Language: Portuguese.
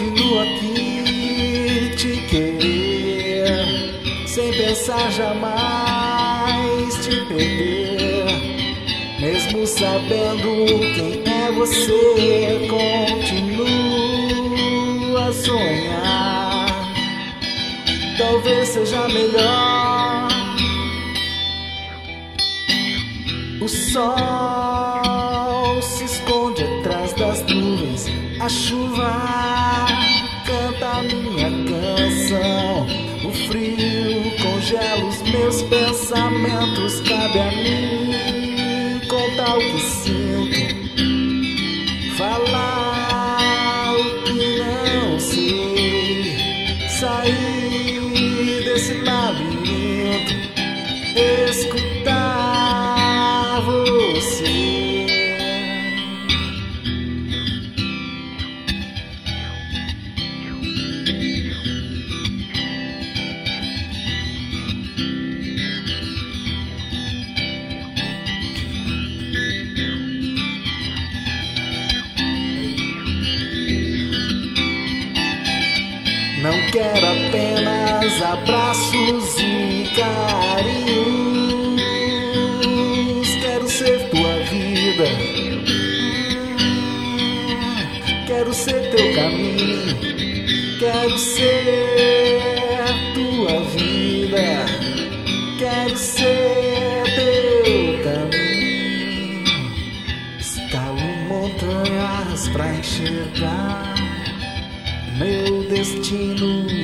continuo aqui te querer, sem pensar jamais te perder. Mesmo sabendo quem é você, continuo a sonhar. Talvez seja melhor. O sol se esconde atrás das nuvens, a chuva canta minha canção. O frio congela os meus pensamentos, cabe a mim contar o que sinto, falar o que não sei, sair desse labirinto, escutar você. Não quero apenas abraços e carinhos, quero ser tua vida, quero ser teu caminho, quero ser tua vida, quero ser teu caminho. Escalo montanhas pra enxergar meu destino